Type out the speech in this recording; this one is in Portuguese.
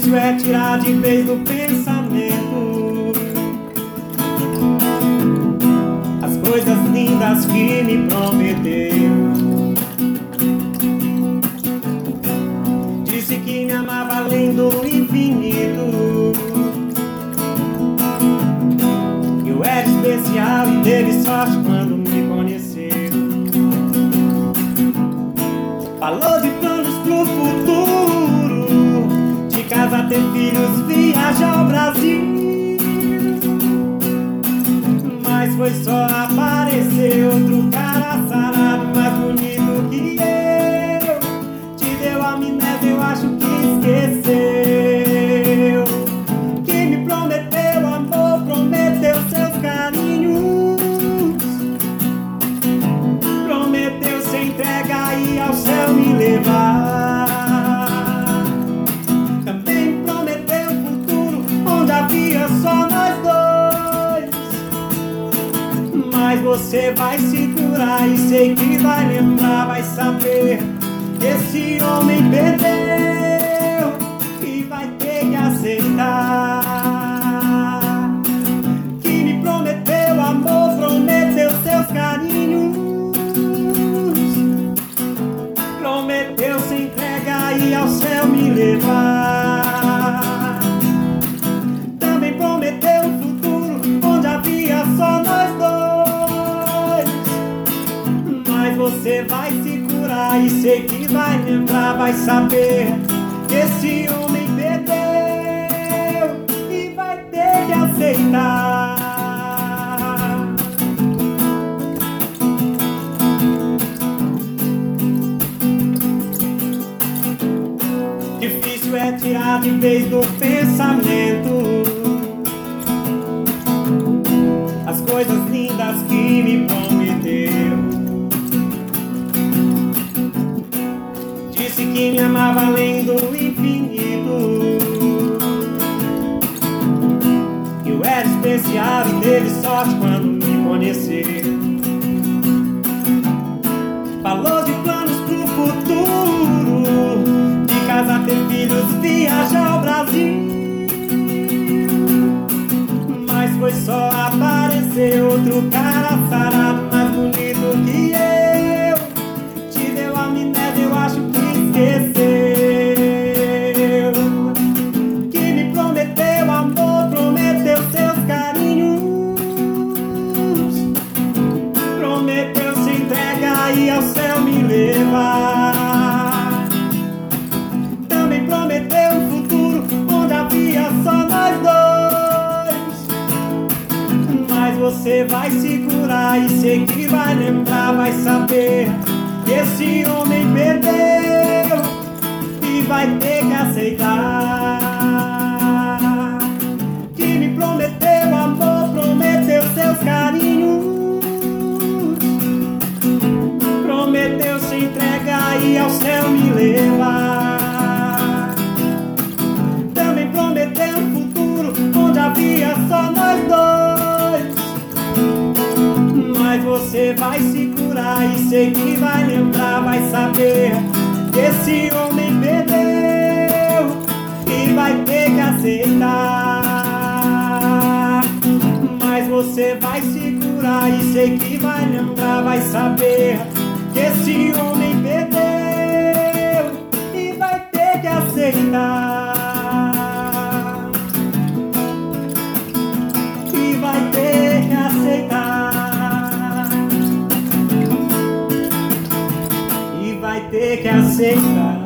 Difícil é tirar de vez do pensamento as coisas lindas que me prometeu. Disse que me amava além do infinito, que eu era especial e teve sorte quando me conheceu. Falou de planos pro futuro, de casa, ter filhos, viajar ao Brasil. Mas foi só aparecer outro cara sarado, mais bonito que eu. Te deu amnésia, eu acho que esqueceu. Que me prometeu amor, prometeu seus carinhos, prometeu se entregar e ao céu me levar. Também prometeu um futuro onde havia só nós dois. Mas você vai se curar e sei que vai lembrar, vai saber que esse homem perdeu e vai ter que aceitar. Que me prometeu amor, prometeu seus carinhos, prometeu se entregar e ao céu me levar. Também prometeu um futuro onde havia só nós dois. Mas você vai se curar e sei que vai lembrar, vai saber que esse homem perdeu e vai ter que aceitar. Difícil é tirar de vez do pensamento as coisas lindas que me prometeu. Disse que me amava além do infinito, que eu era especial e teve sorte quando me conheceu. Falou de planos pro futuro, casa, ter filhos, viajar ao Brasil. Mas foi só aparecer outro cara sarado, mais bonito que eu. Te deu amnésia, eu acho que esqueceu. Que me prometeu amor, prometeu seus carinhos, prometeu se entregar e ao céu me levar. Prometeu um futuro onde havia só nós dois. Mas você vai se curar e sei que vai lembrar, vai saber que esse homem perdeu e vai ter que aceitar. Que me prometeu amor, prometeu seus carinhos, prometeu se entregar e ao céu me levar. Só nós dois. Mas você vai se curar e sei que vai lembrar, vai saber que esse homem perdeu e vai ter que aceitar. Mas você vai se curar e sei que vai lembrar, vai saber que esse homem perdeu e vai ter que aceitar. Vai ter que aceitar e vai ter que aceitar.